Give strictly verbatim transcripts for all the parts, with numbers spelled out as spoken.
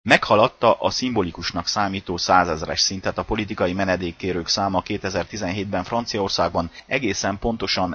Meghaladta a szimbolikusnak számító százezres szintet a politikai menedékkérők száma kétezer-tizenhétben Franciaországban, egészen pontosan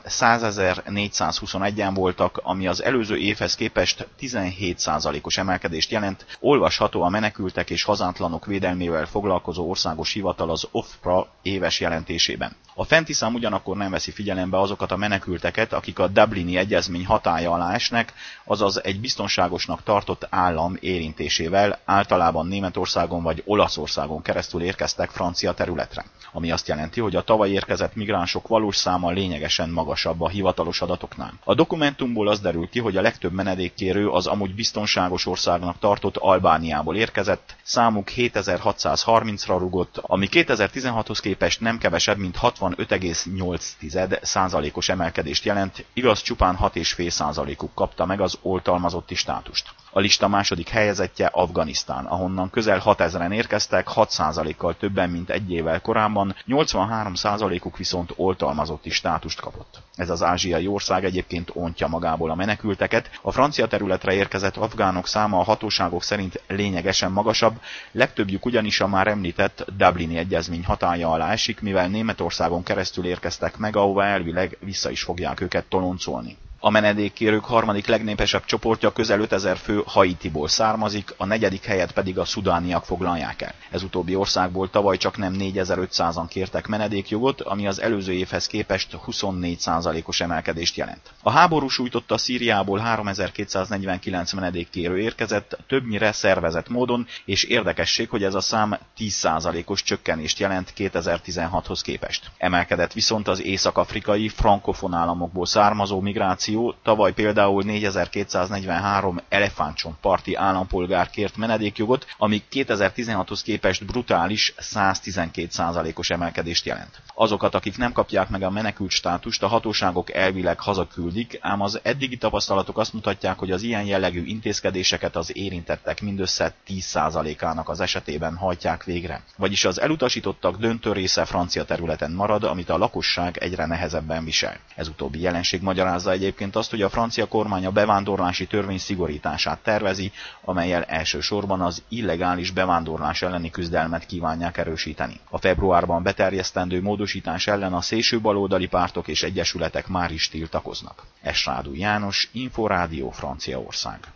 százezer-négyszázhuszonegyen voltak, ami az előző évhez képest tizenhét százalékos emelkedést jelent, olvasható a menekültek és hazántlanok védelmével foglalkozó országos hivatal az o ef pé er á éves jelentésében. A fenti szám ugyanakkor nem veszi figyelembe azokat a menekülteket, akik a Dublini Egyezmény hatálya alá esnek, azaz egy biztonságosnak tartott állam érintésével, általában Németországon vagy Olaszországon keresztül érkeztek francia területre. Ami azt jelenti, hogy a tavaly érkezett migránsok valós száma lényegesen magasabb a hivatalos adatoknál. A dokumentumból az derül ki, hogy a legtöbb menedékkérő az amúgy biztonságos országnak tartott Albániából érkezett, számuk hétezer-hatszázharmincra rugott, ami kétezer-tizenhathoz képest nem kevesebb, mint hatvanöt egész nyolc százalékos emelkedést jelent, igaz, csupán hat egész öt százalékuk kapta meg az oltalmazotti státust. A lista második helyezettje Afganisztán, ahonnan közel hatezren érkeztek, hat százalékkal többen, mint egy évvel korábban, nyolcvanhárom százalékuk viszont oltalmazotti státust kapott. Ez az ázsiai ország egyébként ontja magából a menekülteket, a francia területre érkezett afgánok száma a hatóságok szerint lényegesen magasabb, legtöbbjük ugyanis a már említett Dublini Egyezmény hatálya alá esik, mivel Németországon keresztül érkeztek meg, ahova elvileg vissza is fogják őket toloncolni. A menedékkérők harmadik legnépesebb csoportja közel ötezer fő Haitiból származik, a negyedik helyet pedig a szudániak foglalják el. Ez utóbbi országból tavaly csak nem négyezer-ötszázan kértek menedékjogot, ami az előző évhez képest huszonnégy százalékos emelkedést jelent. A háború sújtotta Szíriából háromezer-kétszáznegyvenkilenc menedékkérő érkezett, többnyire szervezett módon, és érdekesség, hogy ez a szám tíz százalékos csökkenést jelent kétezer-tizenhathoz képest. Emelkedett viszont az észak-afrikai, frankofon államokból származó migráció. Tavaly például négyezer-kétszáznegyvenhárom elefántcsontparti állampolgár kért menedékjogot, ami kétezer-tizenhathoz képest brutális száztizenkét százalékos emelkedést jelent. Azokat, akik nem kapják meg a menekült státust, a hatóságok elvileg hazaküldik, ám az eddigi tapasztalatok azt mutatják, hogy az ilyen jellegű intézkedéseket az érintettek mindössze tíz százalékának az esetében hajtják végre. Vagyis az elutasítottak döntő része francia területen marad, amit a lakosság egyre nehezebben visel. Ez utóbbi jelenség magyarázza egyébként azt, hogy a francia kormány a bevándorlási törvény szigorítását tervezi, amellyel elsősorban az illegális bevándorlás elleni küzdelmet kívánják erősíteni. A februárban beterjesztendő módosítás ellen a szélsőbaloldali pártok és egyesületek már is tiltakoznak. Es. Rádu János, Inforádió, Franciaország.